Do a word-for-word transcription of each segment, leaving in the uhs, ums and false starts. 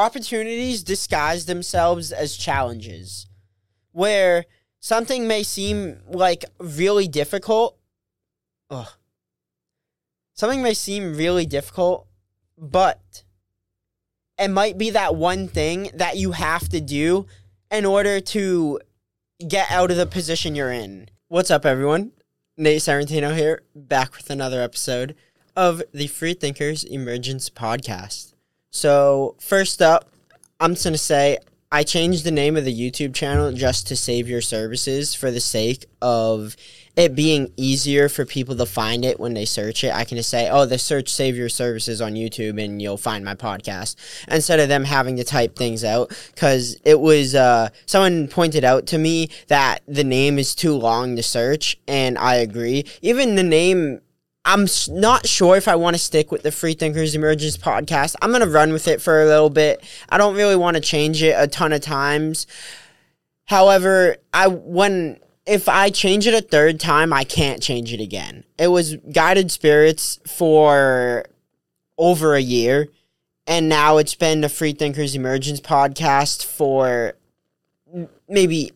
opportunities disguise themselves as challenges, where something may seem like really difficult. Ugh. Something may seem really difficult, but it might be that one thing that you have to do in order to get out of the position you're in. What's up, everyone? Nate Sarantino here, back with another episode of the Free Thinkers Emergence Podcast. So, first up, I'm just going to say I changed the name of the YouTube channel just to save your services for the sake of it being easier for people to find it when they search it. I can just say, oh, the search save your services on YouTube and you'll find my podcast, instead of them having to type things out, because it was, uh, someone pointed out to me that the name is too long to search, and I agree. Even the name, I'm not sure if I want to stick with the Free Thinkers Emergence Podcast. I'm going to run with it for a little bit. I don't really want to change it a ton of times. However, I when... if I change it a third time, I can't change it again. It was Guided Spirits for over a year, and now it's been the Free Thinkers Emergence Podcast for maybe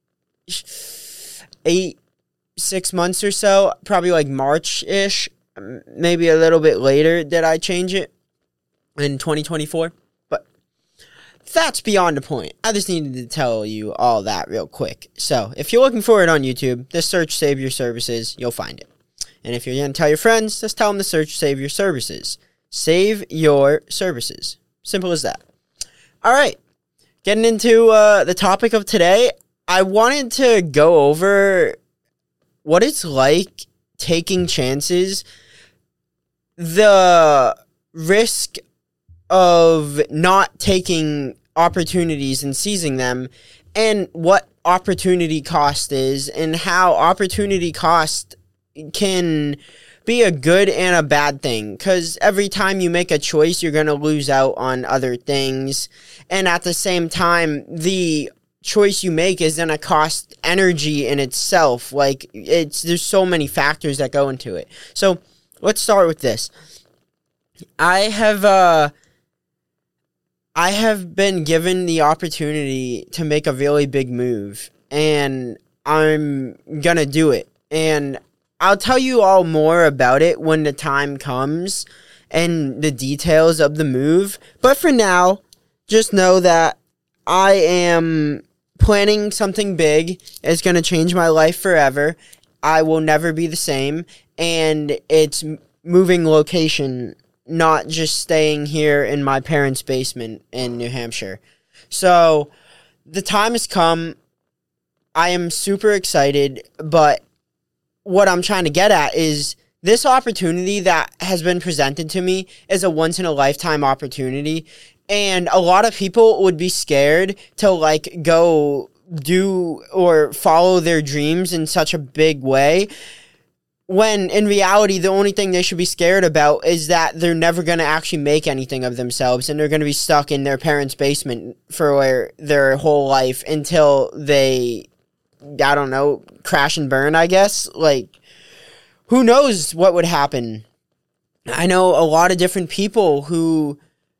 eight, six months or so, probably like March-ish, maybe a little bit later did I change it in twenty twenty-four. That's beyond the point. I just needed to tell you all that real quick. So, if you're looking for it on YouTube, just search Save Your Services, you'll find it. And if you're going to tell your friends, just tell them to search Save Your Services. Save Your Services. Simple as that. All right. Getting into uh, the topic of today, I wanted to go over what it's like taking chances, the risk of not taking opportunities and seizing them, and what opportunity cost is, and how opportunity cost can be a good and a bad thing, because every time you make a choice, you're going to lose out on other things, and at the same time, the choice you make is going to cost energy in itself. Like, it's there's so many factors that go into it. So, let's start with this. I have, uh, I have been given the opportunity to make a really big move, and I'm gonna do it. And I'll tell you all more about it when the time comes and the details of the move. But for now, just know that I am planning something big. It's gonna change my life forever. I will never be the same, and it's moving location, not just staying here in my parents' basement in New Hampshire. So, the time has come. I am super excited, but what I'm trying to get at is this opportunity that has been presented to me is a once-in-a-lifetime opportunity, and a lot of people would be scared to, like, go do or follow their dreams in such a big way, when in reality, the only thing they should be scared about is that they're never going to actually make anything of themselves, and they're going to be stuck in their parents' basement for their whole life until they, I don't know, crash and burn, I guess. Like, who knows what would happen? I know a lot of different people who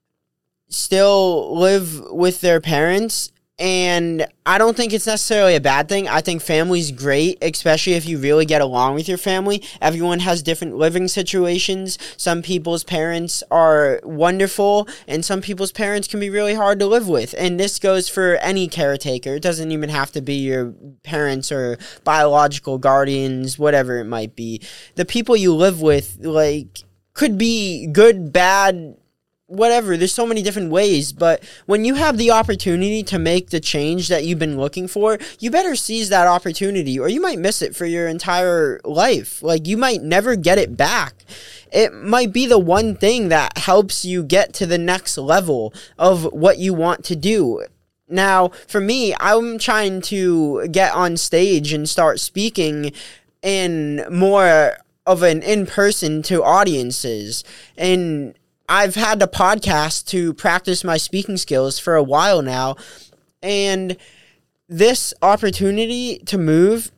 still live with their parents, and I don't think it's necessarily a bad thing. I think family's great, especially if you really get along with your family. Everyone has different living situations. Some people's parents are wonderful, and some people's parents can be really hard to live with. And this goes for any caretaker. It doesn't even have to be your parents or biological guardians, whatever it might be. The people you live with, like, could be good, bad, whatever. There's so many different ways, but when you have the opportunity to make the change that you've been looking for, you better seize that opportunity, or you might miss it for your entire life. Like, you might never get it back. It might be the one thing that helps you get to the next level of what you want to do. Now, for me, I'm trying to get on stage and start speaking in more of an in-person to audiences, and I've had the podcast to practice my speaking skills for a while now, and this opportunity to move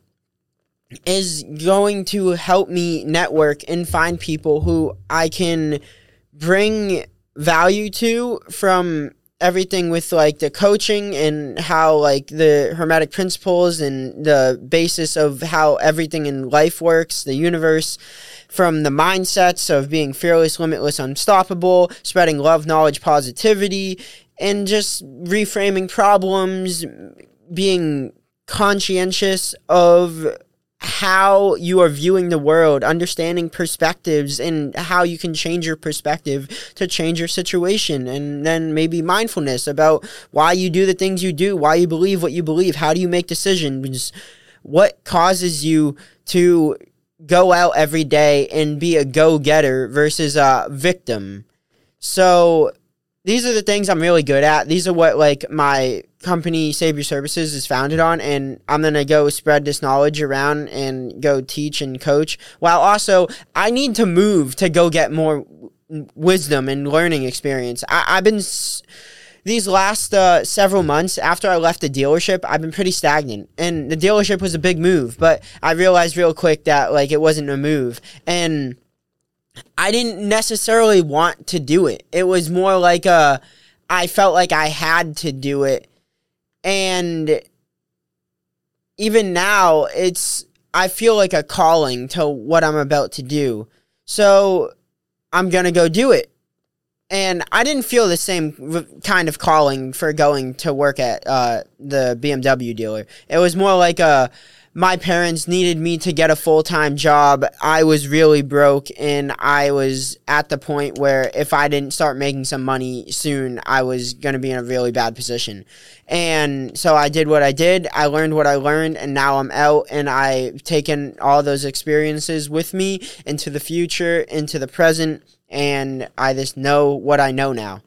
is going to help me network and find people who I can bring value to from everything with like the coaching and how like the Hermetic principles and the basis of how everything in life works, the universe, from the mindsets of being fearless, limitless, unstoppable, spreading love, knowledge, positivity, and just reframing problems, being conscientious of how you are viewing the world, understanding perspectives and how you can change your perspective to change your situation. And then maybe mindfulness about why you do the things you do, why you believe what you believe, how do you make decisions, what causes you to go out every day and be a go-getter versus a victim. So these are the things I'm really good at. These are what like my company Save Your Services is founded on, and I'm going to go spread this knowledge around and go teach and coach. While also, I need to move to go get more wisdom and learning experience. I, I've been... S- These last uh, several months after I left the dealership, I've been pretty stagnant. And the dealership was a big move, but I realized real quick that like it wasn't a move. And I didn't necessarily want to do it. It was more like a, I felt like I had to do it. And even now, it's, I feel like a calling to what I'm about to do. So I'm going to go do it. And I didn't feel the same kind of calling for going to work at uh, the B M W dealer. It was more like a, my parents needed me to get a full-time job. I was really broke, and I was at the point where if I didn't start making some money soon, I was going to be in a really bad position. And so I did what I did. I learned what I learned, and now I'm out, and I've taken all those experiences with me into the future, into the present, and I just know what I know now.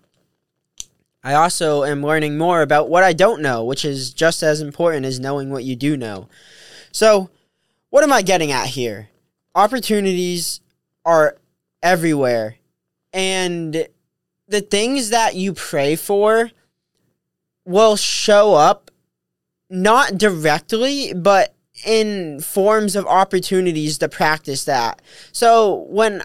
I also am learning more about what I don't know, which is just as important as knowing what you do know. So, what am I getting at here? Opportunities are everywhere, and the things that you pray for will show up not directly, but in forms of opportunities to practice that. So, when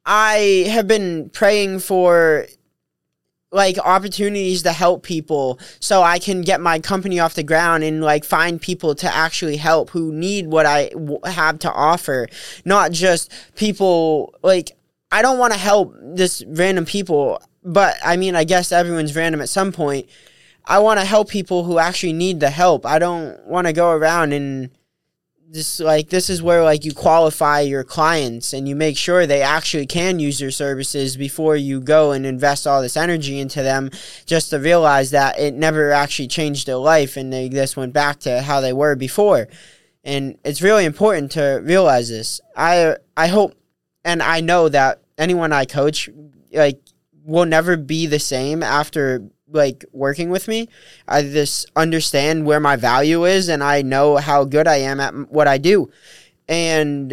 I have been praying for like opportunities to help people so I can get my company off the ground and like find people to actually help who need what I w- have to offer. Not just people like, I don't want to help this random people, but I mean, I guess everyone's random at some point. I want to help people who actually need the help. I don't want to go around and This like this is where like you qualify your clients and you make sure they actually can use your services before you go and invest all this energy into them, just to realize that it never actually changed their life and they just went back to how they were before. And it's really important to realize this. I I hope and I know that anyone I coach like will never be the same after like working with me. I just understand where my value is, and I know how good I am at what I do. And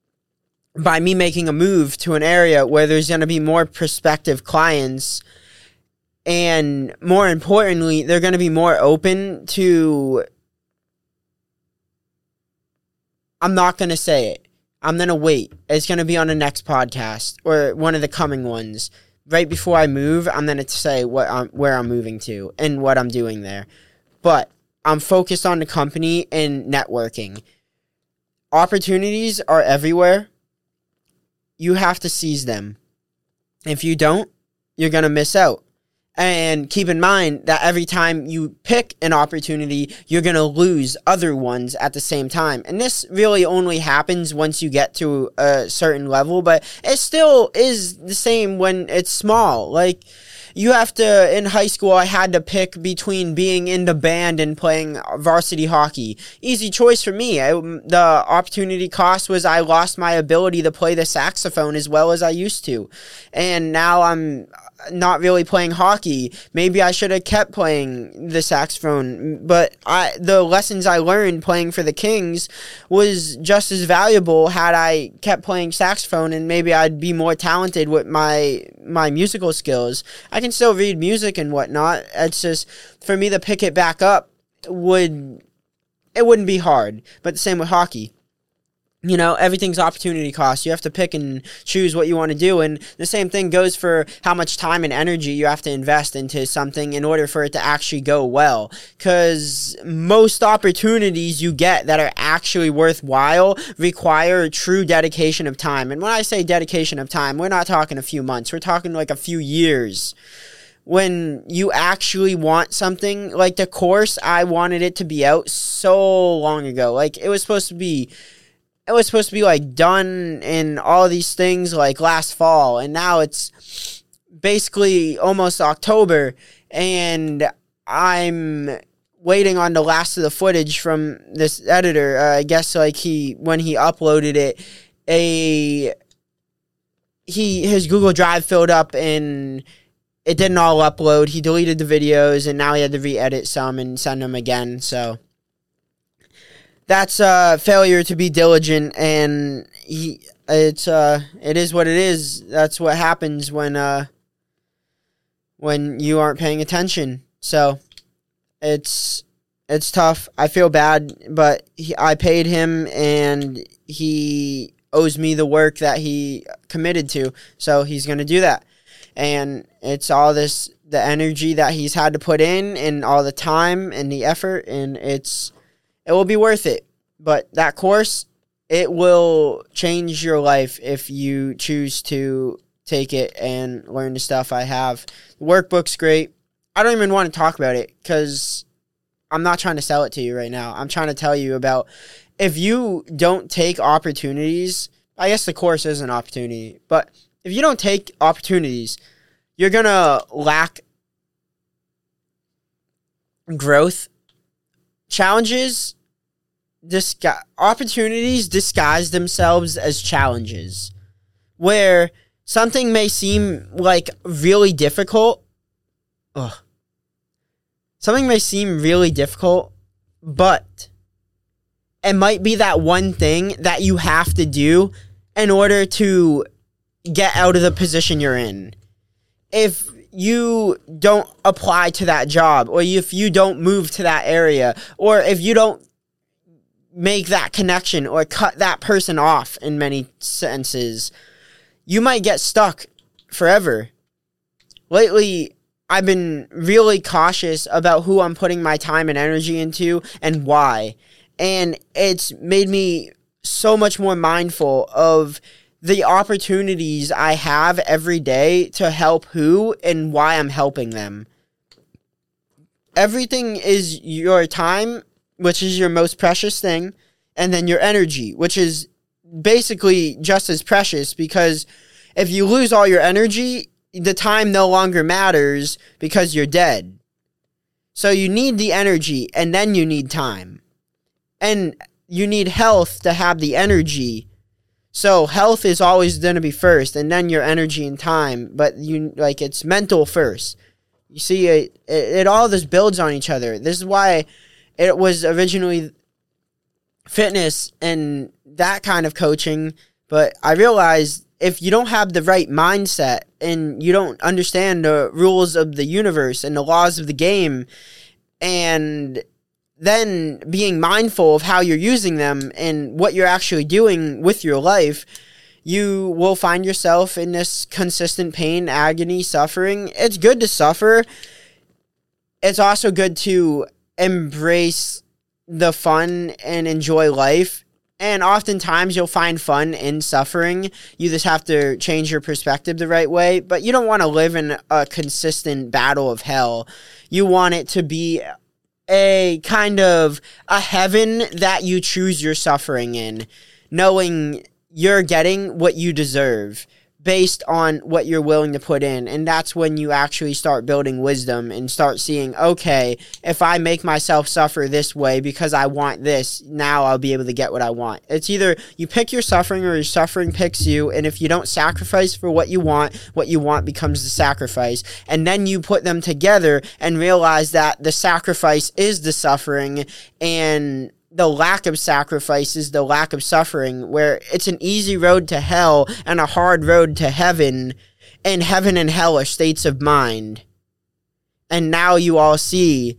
by me making a move to an area where there's going to be more prospective clients, and more importantly, they're going to be more open to, I'm not going to say it. I'm going to wait. It's going to be on the next podcast or one of the coming ones. Right before I move, I'm going to say what I'm, where I'm moving to and what I'm doing there. But I'm focused on the company and networking. Opportunities are everywhere. You have to seize them. If you don't, you're going to miss out. And keep in mind that every time you pick an opportunity, you're going to lose other ones at the same time. And this really only happens once you get to a certain level, but it still is the same when it's small. Like, you have to, in high school, I had to pick between being in the band and playing varsity hockey. Easy choice for me. I, the opportunity cost was I lost my ability to play the saxophone as well as I used to. And now I'm not really playing hockey. Maybe I should have kept playing the saxophone, but I the lessons I learned playing for the Kings was just as valuable had I kept playing saxophone, and maybe I'd be more talented with my my musical skills. I can still read music and whatnot. It's just for me to pick it back up would it wouldn't be hard. But the same with hockey. You know, everything's opportunity cost. You have to pick and choose what you want to do. And the same thing goes for how much time and energy you have to invest into something in order for it to actually go well. Because most opportunities you get that are actually worthwhile require true dedication of time. And when I say dedication of time, we're not talking a few months. We're talking like a few years. When you actually want something, like the course, I wanted it to be out so long ago. Like, it was supposed to be... It was supposed to be, like, done in all these things, like, last fall. And now it's basically almost October. And I'm waiting on the last of the footage from this editor. Uh, I guess, like, he, when he uploaded it, a, he, his Google Drive filled up and it didn't all upload. He deleted the videos and now he had to re-edit some and send them again, so... That's a failure to be diligent, and he, it's uh, it is what it is. That's what happens when uh, when you aren't paying attention. So it's it's tough. I feel bad, but he, I paid him, and he owes me the work that he committed to. So he's gonna do that, and it's all this the energy that he's had to put in, and all the time and the effort, and it's. It will be worth it. But that course, it will change your life if you choose to take it and learn the stuff I have. The workbook's great. I don't even want to talk about it because I'm not trying to sell it to you right now. I'm trying to tell you about if you don't take opportunities, I guess the course is an opportunity, but if you don't take opportunities, you're going to lack growth. Challenges, disgu- opportunities disguise themselves as challenges, where something may seem like really difficult. Ugh. Something may seem really difficult, but it might be that one thing that you have to do in order to get out of the position you're in. If you don't apply to that job, or if you don't move to that area, or if you don't make that connection or cut that person off in many senses, you might get stuck forever. Lately, I've been really cautious about who I'm putting my time and energy into and why. And it's made me so much more mindful of the opportunities I have every day to help who and why I'm helping them. Everything is your time, which is your most precious thing, and then your energy, which is basically just as precious, because if you lose all your energy, the time no longer matters because you're dead. So you need the energy, and then you need time. And you need health to have the energy. So health is always going to be first, and then your energy and time. But you like it's mental first. You see, it, it, it all this builds on each other. This is why it was originally fitness and that kind of coaching. But I realized if you don't have the right mindset and you don't understand the rules of the universe and the laws of the game, and then being mindful of how you're using them and what you're actually doing with your life, you will find yourself in this consistent pain, agony, suffering. It's good to suffer. It's also good to embrace the fun and enjoy life. And oftentimes you'll find fun in suffering. You just have to change your perspective the right way. But you don't want to live in a consistent battle of hell. You want it to be a kind of a heaven that you choose your suffering in, knowing you're getting what you deserve based on what you're willing to put in. And that's when you actually start building wisdom and start seeing, okay, if I make myself suffer this way because I want this, now I'll be able to get what I want. It's either you pick your suffering or your suffering picks you. And if you don't sacrifice for what you want, what you want becomes the sacrifice. And then you put them together and realize that the sacrifice is the suffering, and the lack of sacrifice is the lack of suffering, where it's an easy road to hell and a hard road to heaven, and heaven and hell are states of mind. And now you all see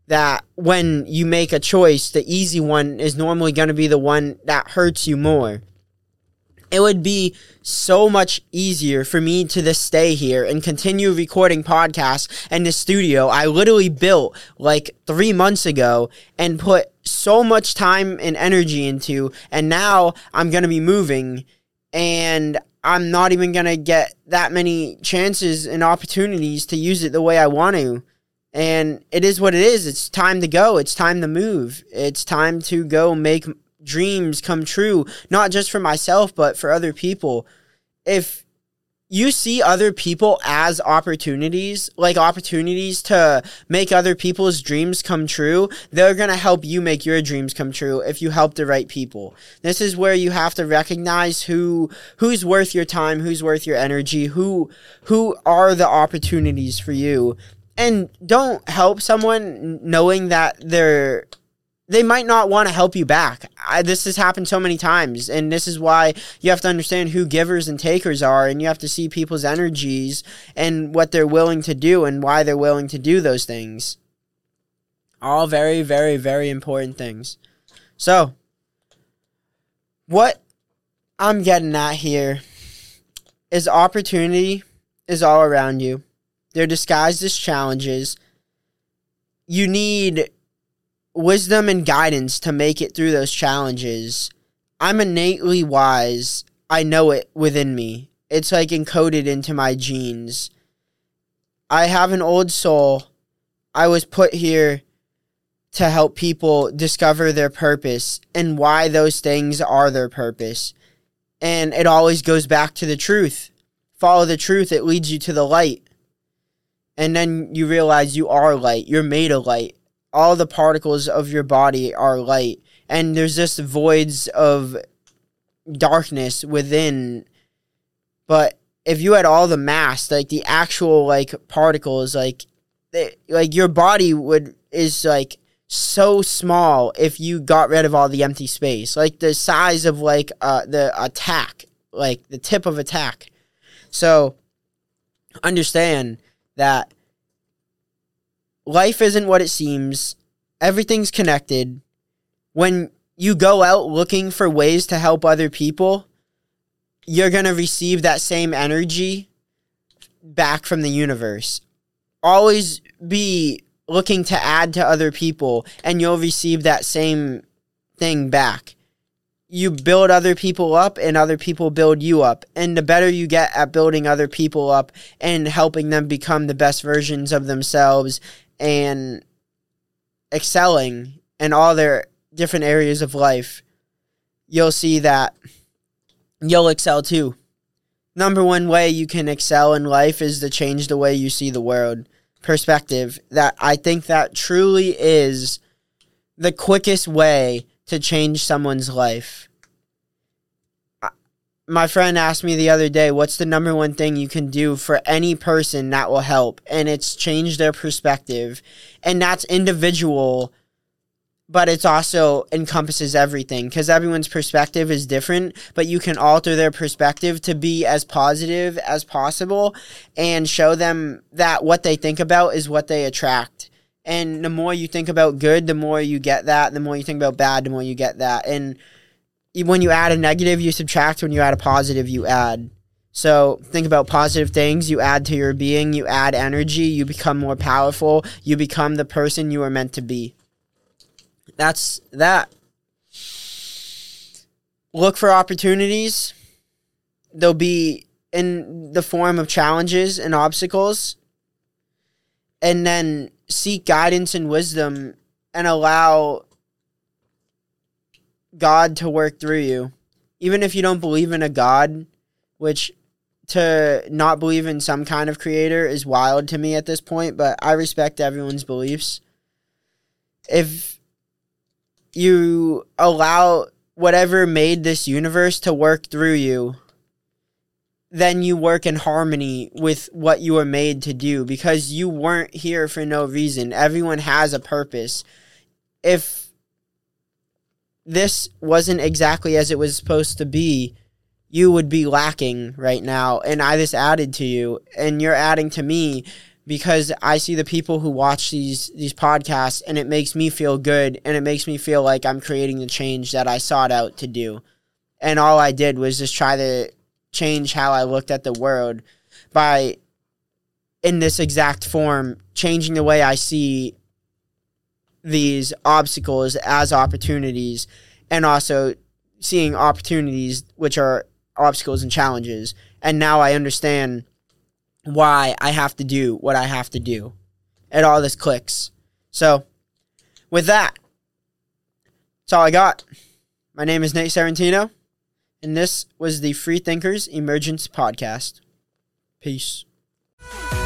that when you make a choice, the easy one is normally going to be the one that hurts you more. It would be so much easier for me to just stay here and continue recording podcasts in the studio I literally built like three months ago and put so much time and energy into, and now I'm going to be moving and I'm not even going to get that many chances and opportunities to use it the way I want to. And it is what it is. It's time to go. It's time to move. It's time to go make dreams come true, not just for myself, but for other people. If you see other people as opportunities, like opportunities to make other people's dreams come true, they're going to help you make your dreams come true if you help the right people. This is where you have to recognize who who's worth your time, who's worth your energy, who who are the opportunities for you. And don't help someone knowing that they're they might not want to help you back. I, this has happened so many times, and this is why you have to understand who givers and takers are, and you have to see people's energies and what they're willing to do and why they're willing to do those things. All very, very, very important things. So, what I'm getting at here is opportunity is all around you. They're disguised as challenges. You need wisdom and guidance to make it through those challenges. I'm innately wise. I know it within me. It's like encoded into my genes. I have an old soul. I was put here to help people discover their purpose and why those things are their purpose. And it always goes back to the truth. Follow the truth. It leads you to the light. And then you realize you are light. You're made of light. All the particles of your body are light. And there's just voids of darkness within. But if you had all the mass, like the actual like particles, like they, like your body would is like so small if you got rid of all the empty space. Like the size of like uh the attack, like the tip of attack. So understand that life isn't what it seems. Everything's connected. When you go out looking for ways to help other people, you're going to receive that same energy back from the universe. Always be looking to add to other people, and you'll receive that same thing back. You build other people up, and other people build you up. And the better you get at building other people up and helping them become the best versions of themselves and excelling in all their different areas of life, you'll see that you'll excel too. Number one way you can excel in life is to change the way you see the world. Perspective. That I think that truly is the quickest way to change someone's life. My friend asked me the other day, what's the number one thing you can do for any person that will help? And it's change their perspective. And that's individual, but it's also encompasses everything because everyone's perspective is different, but you can alter their perspective to be as positive as possible and show them that what they think about is what they attract. And the more you think about good, the more you get that. The more you think about bad, the more you get that. And when you add a negative, you subtract. When you add a positive, you add. So think about positive things. You add to your being. You add energy. You become more powerful. You become the person you are meant to be. That's that. Look for opportunities. They'll be in the form of challenges and obstacles. And then seek guidance and wisdom and allow God to work through you. Even if you don't believe in a God, which to not believe in some kind of creator is wild to me at this point, but I respect everyone's beliefs. If you allow whatever made this universe to work through you, then you work in harmony with what you were made to do because you weren't here for no reason. Everyone has a purpose. If this wasn't exactly as it was supposed to be, you would be lacking right now, and I just added to you, and you're adding to me because I see the people who watch these these podcasts, and it makes me feel good, and it makes me feel like I'm creating the change that I sought out to do. And all I did was just try to change how I looked at the world by, in this exact form, changing the way I see these obstacles as opportunities, and also seeing opportunities which are obstacles and challenges. And now I understand why I have to do what I have to do. And all this clicks. So, with that, that's all I got. My name is Nate Sarantino, and this was the Free Thinkers Emergence Podcast. Peace.